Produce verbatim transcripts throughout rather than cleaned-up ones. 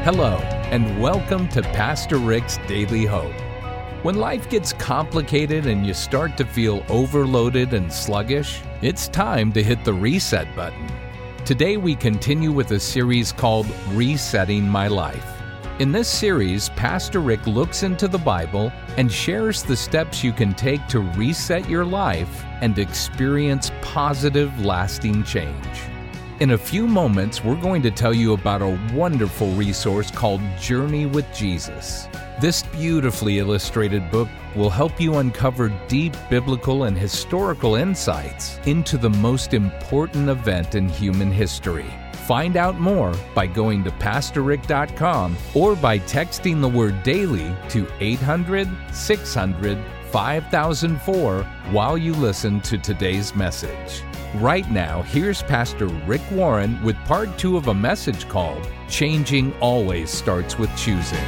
Hello, and welcome to Pastor Rick's Daily Hope. When life gets complicated and you start to feel overloaded and sluggish, it's time to hit the reset button. Today we continue with a series called Resetting My Life. In this series, Pastor Rick looks into the Bible and shares the steps you can take to reset your life and experience positive, lasting change. In a few moments, we're going to tell you about a wonderful resource called Journey with Jesus. This beautifully illustrated book will help you uncover deep biblical and historical insights into the most important event in human history. Find out more by going to pastor rick dot com or by texting the word daily to eight hundred, six hundred, five thousand four while you listen to today's message. Right now, here's Pastor Rick Warren with part two of a message called Changing Always Starts with Choosing.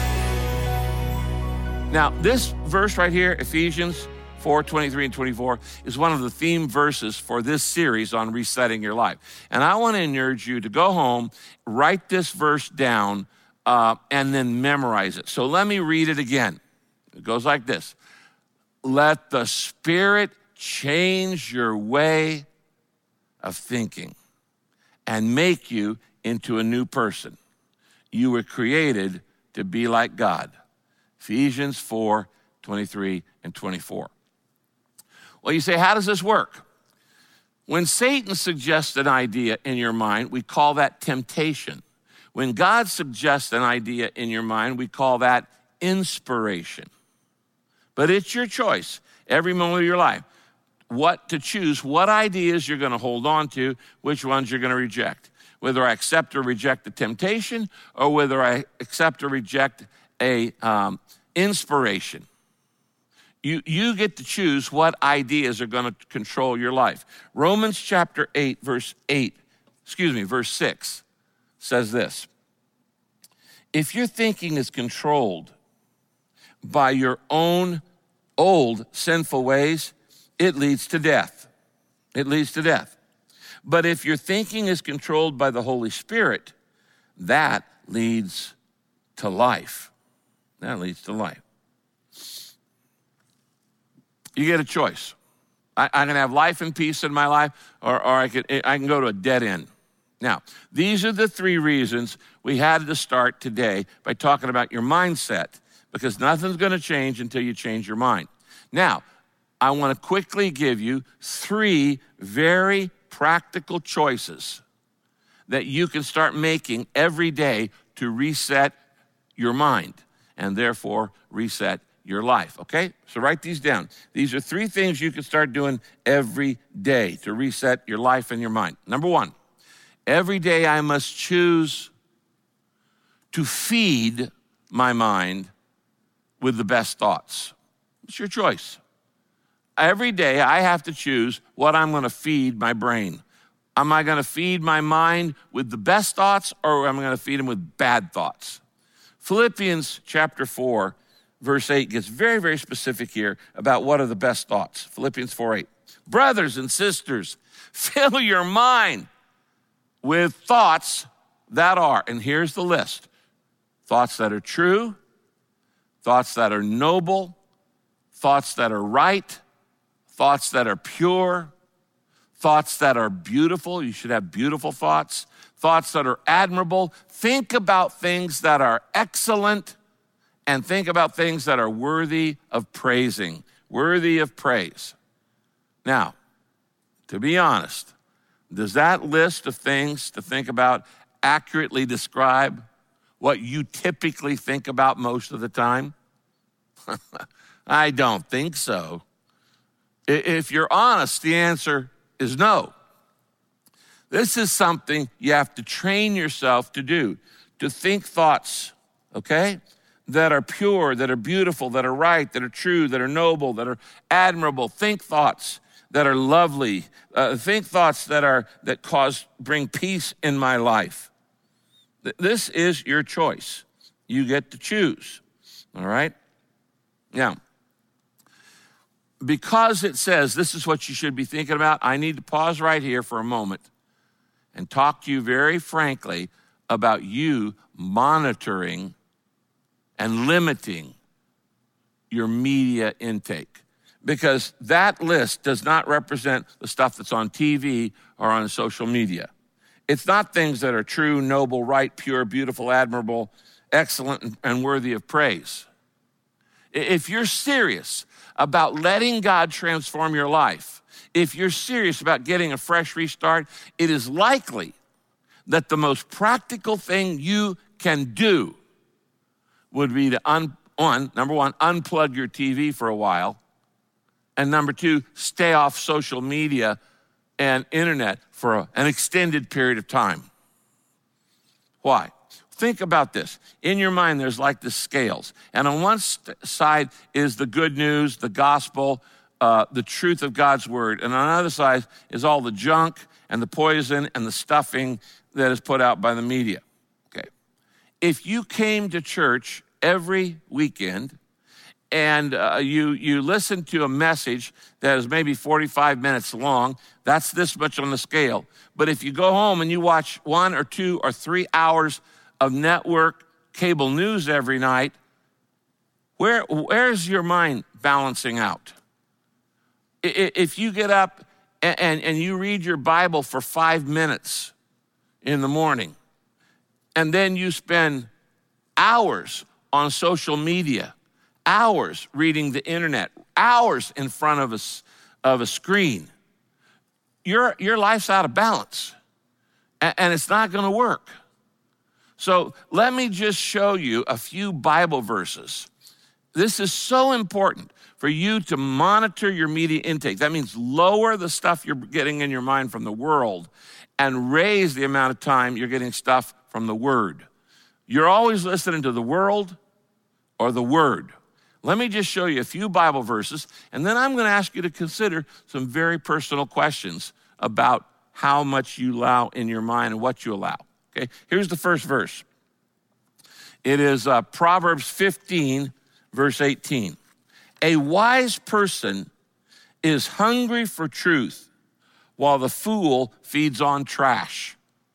Now, this verse right here, Ephesians four, twenty-three and twenty-four, is one of the theme verses for this series on resetting your life. And I want to encourage you to go home, write this verse down, uh, and then memorize it. So let me read it again. It goes like this. Let the Spirit change your way of thinking and make you into a new person. You were created to be like God. Ephesians four, twenty-three and twenty-four. Well, you say, how does this work? When Satan suggests an idea in your mind, we call that temptation. When God suggests an idea in your mind, we call that inspiration. But it's your choice every moment of your life. What to choose, what ideas you're going to hold on to, which ones you're going to reject. Whether I accept or reject the temptation, or whether I accept or reject a um, inspiration. You, you get to choose what ideas are going to control your life. Romans chapter eight, verse eight, excuse me, verse six says this. If your thinking is controlled by your own old sinful ways, it leads to death. It leads to death. But if your thinking is controlled by the Holy Spirit, that leads to life. That leads to life. You get a choice. I, I'm going to have life and peace in my life, or, or I, could, I can go to a dead end. Now, these are the three reasons we had to start today by talking about your mindset, because nothing's going to change until you change your mind. Now, I want to quickly give you three very practical choices that you can start making every day to reset your mind and therefore reset your life, okay? So write these down. These are three things you can start doing every day to reset your life and your mind. Number one, every day I must choose to feed my mind with the best thoughts. It's your choice. Every day I have to choose what I'm going to feed my brain. Am I going to feed my mind with the best thoughts, or am I going to feed them with bad thoughts? Philippians chapter four, verse eight gets very, very specific here about what are the best thoughts. Philippians four eight. Brothers and sisters, fill your mind with thoughts that are, and here's the list, thoughts that are true, thoughts that are noble, thoughts that are right, thoughts that are pure, thoughts that are beautiful. You should have beautiful thoughts. Thoughts that are admirable. Think about things that are excellent, and think about things that are worthy of praising, worthy of praise. Now, to be honest, does that list of things to think about accurately describe what you typically think about most of the time? I don't think so. If you're honest, the answer is no. This is something you have to train yourself to do, to think thoughts, okay, that are pure, that are beautiful, that are right, that are true, that are noble, that are admirable. Think thoughts that are lovely. Uh, think thoughts that are that cause bring peace in my life. This is your choice. You get to choose. All right? Now, because it says this is what you should be thinking about, I need to pause right here for a moment and talk to you very frankly about you monitoring and limiting your media intake, because that list does not represent the stuff that's on T V or on social media. It's not things that are true, noble, right, pure, beautiful, admirable, excellent, and worthy of praise. If you're serious about letting God transform your life, if you're serious about getting a fresh restart, it is likely that the most practical thing you can do would be to, un, one, number one, unplug your T V for a while, and number two, stay off social media and internet for a, an extended period of time. Why? Think about this. In your mind, there's like the scales. And on one st- side is the good news, the gospel, uh, the truth of God's word. And on the other side is all the junk and the poison and the stuffing that is put out by the media. Okay. If you came to church every weekend and uh, you, you listened to a message that is maybe forty-five minutes long, that's this much on the scale. But if you go home and you watch one or two or three hours of network cable news every night, where where's your mind balancing out? If you get up and, and, and you read your Bible for five minutes in the morning, and then you spend hours on social media, hours reading the internet, hours in front of a, of a screen, your, your life's out of balance, and, and it's not gonna work. So let me just show you a few Bible verses. This is so important for you to monitor your media intake. That means lower the stuff you're getting in your mind from the world and raise the amount of time you're getting stuff from the Word. You're always listening to the world or the Word. Let me just show you a few Bible verses, and then I'm going to ask you to consider some very personal questions about how much you allow in your mind and what you allow. Okay, here's the first verse. It is uh, Proverbs fifteen, verse eighteen. A wise person is hungry for truth, while the fool feeds on trash.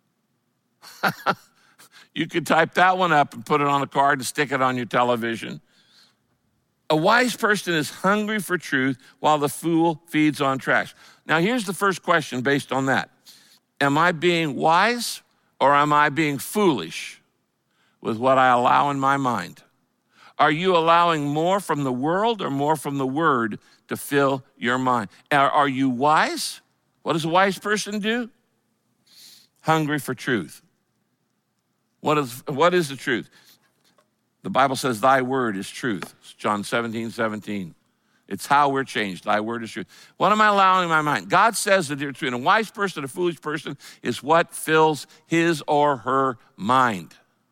You could type that one up and put it on a card and stick it on your television. A wise person is hungry for truth, while the fool feeds on trash. Now, here's the first question based on that. Am I being wise? Or am I being foolish with what I allow in my mind? Are you allowing more from the world or more from the Word to fill your mind? Are, are you wise? What does a wise person do? Hungry for truth. What is, what is the truth? The Bible says, thy word is truth. It's John seventeen, seventeen. It's how we're changed. Thy word is truth. What am I allowing in my mind? God says the difference between a wise person and a foolish person is what fills his or her mind.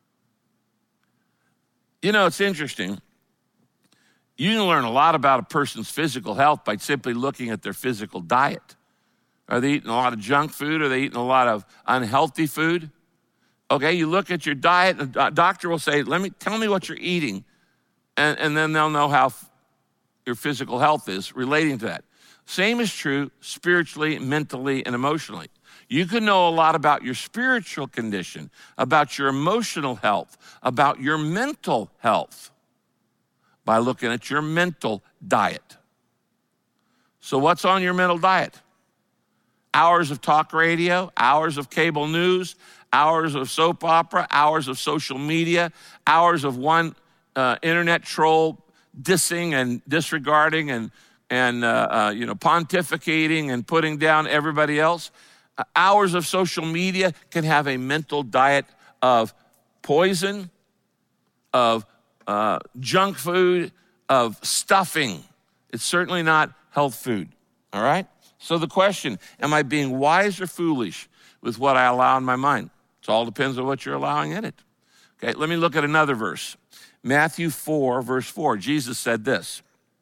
You know, it's interesting. You can learn a lot about a person's physical health by simply looking at their physical diet. Are they eating a lot of junk food? Are they eating a lot of unhealthy food? Okay, you look at your diet, the doctor will say, "Let me tell me what you're eating," and, and then they'll know how your physical health is relating to that. Same is true spiritually, mentally, and emotionally. You can know a lot about your spiritual condition, about your emotional health, about your mental health by looking at your mental diet. So what's on your mental diet? Hours of talk radio, hours of cable news, hours of soap opera, hours of social media, hours of one uh, internet troll dissing and disregarding and, and uh, uh, you know, pontificating and putting down everybody else. Uh, hours of social media can have a mental diet of poison, of uh, junk food, of stuffing. It's certainly not health food, all right? So the question, am I being wise or foolish with what I allow in my mind? It all depends on what you're allowing in it. Okay, let me look at another verse. Matthew four, verse four, Jesus said this.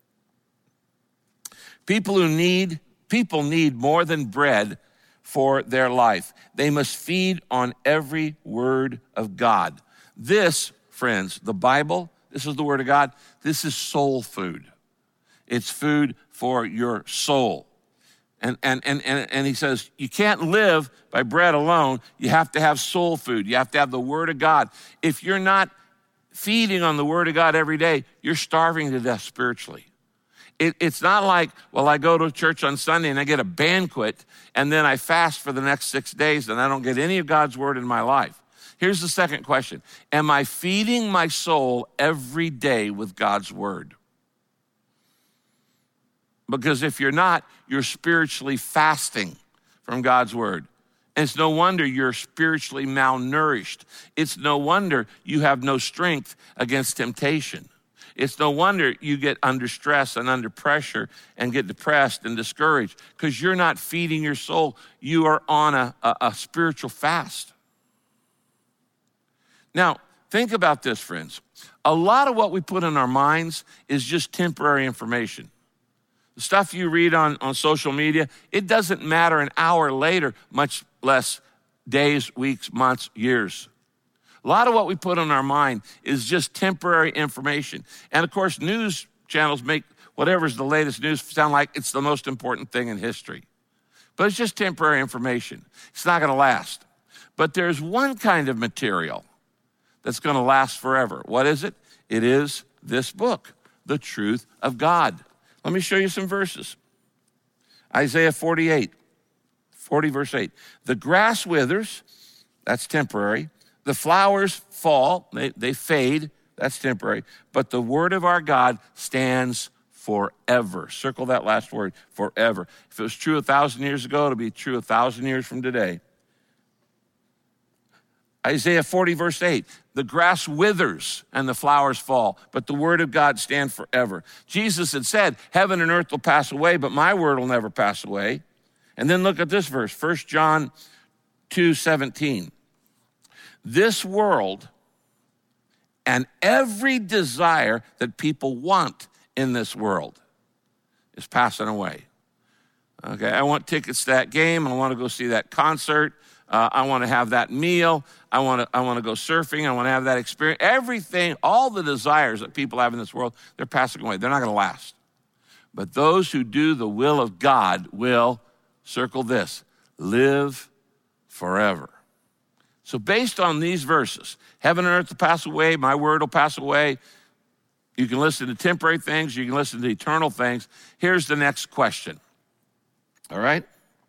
People who need, people need more than bread for their life. They must feed on every word of God. This, friends, the Bible, this is the word of God. This is soul food. It's food for your soul. And, and, and, and, and he says, you can't live by bread alone. You have to have soul food. You have to have the Word of God. If you're not feeding on the Word of God every day, you're starving to death spiritually. It, it's not like, well, I go to church on Sunday and I get a banquet and then I fast for the next six days and I don't get any of God's Word in my life. Here's the second question. Am I feeding my soul every day with God's Word? Because if you're not, you're spiritually fasting from God's Word. And it's no wonder you're spiritually malnourished. It's no wonder you have no strength against temptation. It's no wonder you get under stress and under pressure and get depressed and discouraged because you're not feeding your soul. You are on a, a, a spiritual fast. Now, think about this, friends. A lot of what we put in our minds is just temporary information. The stuff you read on, on social media, it doesn't matter an hour later, much less days, weeks, months, years. A lot of what we put on our mind is just temporary information. And of course, news channels make whatever's the latest news sound like it's the most important thing in history. But it's just temporary information. It's not going to last. But there's one kind of material that's going to last forever. What is it? It is this book, the truth of God. Let me show you some verses. Isaiah forty-eight, forty verse eight. The grass withers, that's temporary. The flowers fall, they, they fade, that's temporary. But the word of our God stands forever. Circle that last word, forever. If it was true a thousand years ago, it'll be true a thousand years from today. Isaiah forty verse eight, the grass withers and the flowers fall, but the word of God stands forever. Jesus had said, heaven and earth will pass away, but my word will never pass away. And then look at this verse, First John two seventeen. This world and every desire that people want in this world is passing away. Okay, I want tickets to that game. I want to go see that concert. Uh, I want to have that meal. I want to I want to go surfing. I want to have that experience. Everything, all the desires that people have in this world, they're passing away. They're not going to last. But those who do the will of God will, circle this, live forever. So based on these verses, heaven and earth will pass away, my word will pass away. You can listen to temporary things. You can listen to eternal things. Here's the next question. All right?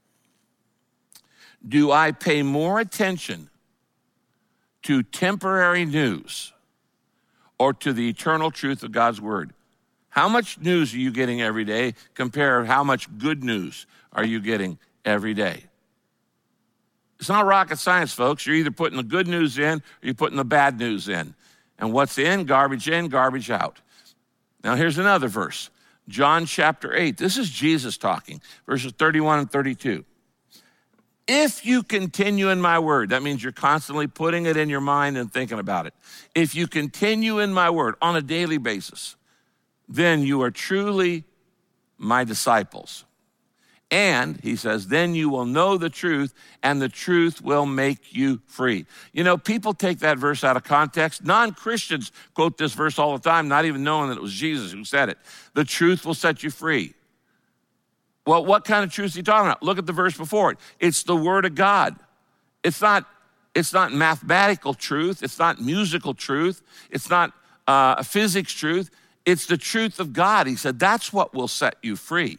Do I pay more attention to temporary news or to the eternal truth of God's word? How much news are you getting every day? Compare how much good news are you getting every day? It's not rocket science, folks. You're either putting the good news in or you're putting the bad news in. And what's in? Garbage in, garbage out. Now here's another verse. John chapter eight. This is Jesus talking. Verses thirty-one and thirty-two. If you continue in my word, that means you're constantly putting it in your mind and thinking about it. If you continue in my word on a daily basis, then you are truly my disciples. And, he says, then you will know the truth, and the truth will make you free. You know, people take that verse out of context. Non-Christians quote this verse all the time, not even knowing that it was Jesus who said it. The truth will set you free. Well, what kind of truth is he talking about? Look at the verse before it. It's the word of God. It's not, it's not mathematical truth. It's not musical truth. It's not uh, physics truth. It's the truth of God. He said, that's what will set you free.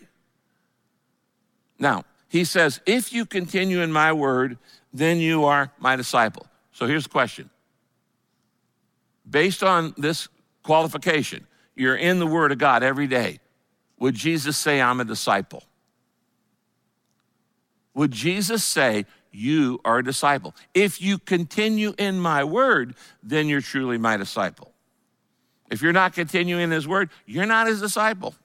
Now, he says, if you continue in my word, then you are my disciple. So here's the question. Based on this qualification, you're in the word of God every day. Would Jesus say, I'm a disciple? Would Jesus say, you are a disciple? If you continue in my word, then you're truly my disciple. If you're not continuing in his word, you're not his disciple.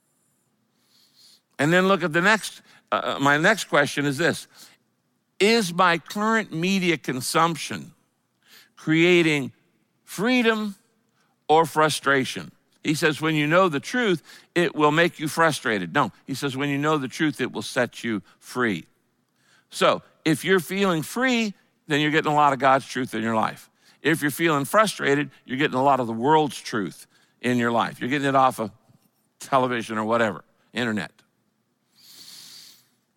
And then look at the next, uh, my next question is this. Is my current media consumption creating freedom or frustration? He says, when you know the truth, it will make you frustrated. No, he says, when you know the truth, it will set you free. So if you're feeling free, then you're getting a lot of God's truth in your life. If you're feeling frustrated, you're getting a lot of the world's truth in your life. You're getting it off of television or whatever, internet.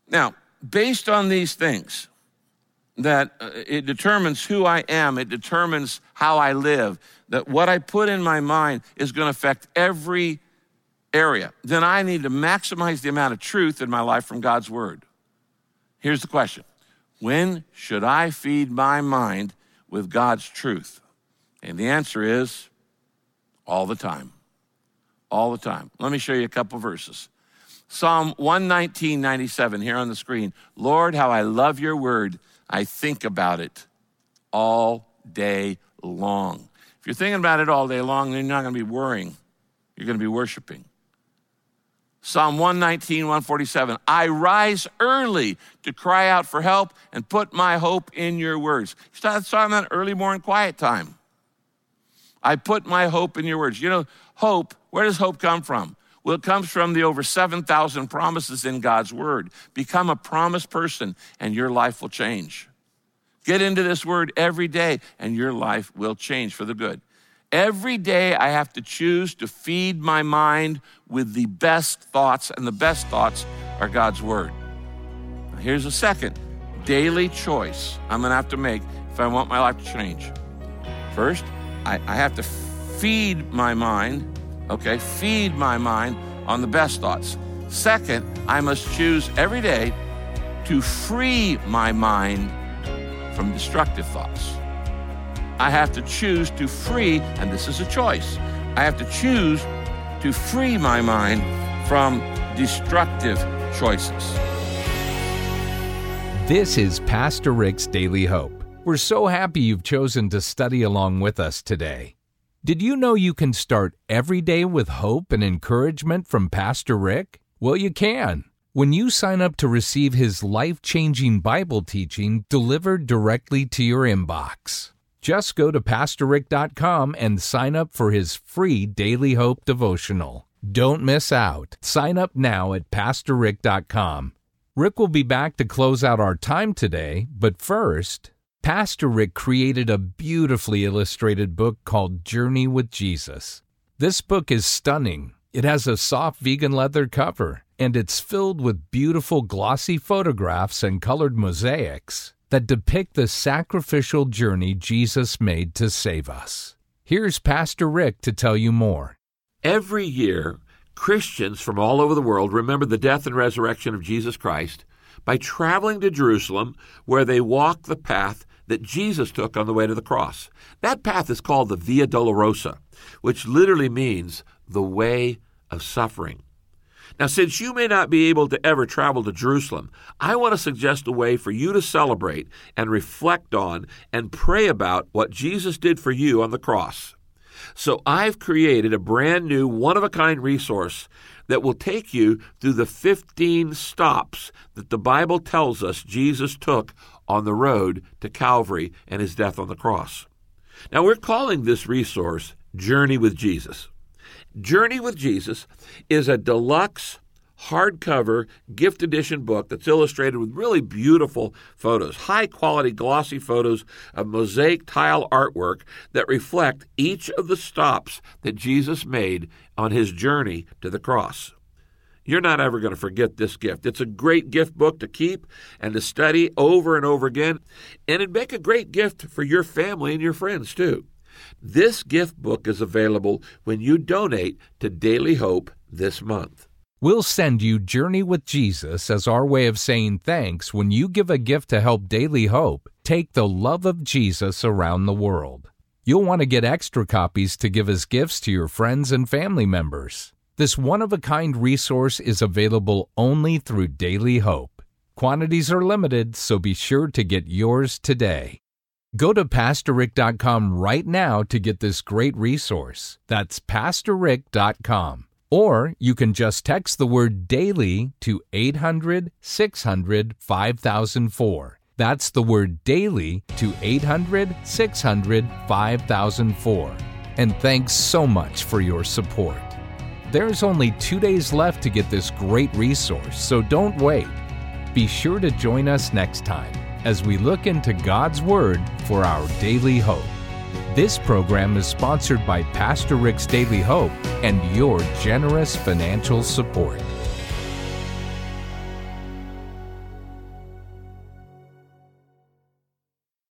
Now, based on these things, that uh, it determines who I am, it determines how I live, that what I put in my mind is going to affect every area, then I need to maximize the amount of truth in my life from God's word. Here's the question. When should I feed my mind with God's truth? And the answer is all the time. All the time. Let me show you a couple verses. Psalm one nineteen, ninety-seven here on the screen. Lord, how I love your word. I think about it all day long. If you're thinking about it all day long, then you're not going to be worrying. You're going to be worshiping. Psalm one nineteen, one forty-seven. I rise early to cry out for help and put my hope in your words. Start starting that early morning quiet time. I put my hope in your words. You know, hope, where does hope come from? Well, it comes from the over seven thousand promises in God's word. Become a promise person and your life will change. Get into this word every day and your life will change for the good. Every day I have to choose to feed my mind with the best thoughts, and the best thoughts are God's word. Now, here's a second daily choice I'm gonna have to make if I want my life to change. First, I, I have to feed my mind, okay, feed my mind on the best thoughts. Second, I must choose every day to free my mind from destructive thoughts. I have to choose to free, and this is a choice, I have to choose to free my mind from destructive choices. This is Pastor Rick's Daily Hope. We're so happy you've chosen to study along with us today. Did you know you can start every day with hope and encouragement from Pastor Rick? Well, you can. When you sign up to receive his life-changing Bible teaching delivered directly to your inbox. Just go to pastor rick dot com and sign up for his free Daily Hope devotional. Don't miss out. Sign up now at pastor rick dot com. Rick will be back to close out our time today, but first, Pastor Rick created a beautifully illustrated book called Journey with Jesus. This book is stunning. It has a soft vegan leather cover, and it's filled with beautiful glossy photographs and colored mosaics that depict the sacrificial journey Jesus made to save us. Here's Pastor Rick to tell you more. Every year, Christians from all over the world remember the death and resurrection of Jesus Christ by traveling to Jerusalem, where they walk the path that Jesus took on the way to the cross. That path is called the Via Dolorosa, which literally means the way of suffering. Now, since you may not be able to ever travel to Jerusalem, I want to suggest a way for you to celebrate and reflect on and pray about what Jesus did for you on the cross. So I've created a brand new one-of-a-kind resource that will take you through the fifteen stops that the Bible tells us Jesus took on the road to Calvary and his death on the cross. Now, we're calling this resource Journey with Jesus. Journey with Jesus is a deluxe hardcover gift edition book that's illustrated with really beautiful photos, high-quality glossy photos of mosaic tile artwork that reflect each of the stops that Jesus made on his journey to the cross. You're not ever going to forget this gift. It's a great gift book to keep and to study over and over again, and it'd make a great gift for your family and your friends, too. This gift book is available when you donate to Daily Hope this month. We'll send you Journey with Jesus as our way of saying thanks when you give a gift to help Daily Hope take the love of Jesus around the world. You'll want to get extra copies to give as gifts to your friends and family members. This one-of-a-kind resource is available only through Daily Hope. Quantities are limited, so be sure to get yours today. Go to pastor rick dot com right now to get this great resource. That's pastor rick dot com. Or you can just text the word DAILY to eight hundred, six hundred, five thousand four. That's the word DAILY to eight hundred, six hundred, five thousand four. And thanks so much for your support. There's only two days left to get this great resource, so don't wait. Be sure to join us next time as we look into God's Word for our daily hope. This program is sponsored by Pastor Rick's Daily Hope and your generous financial support.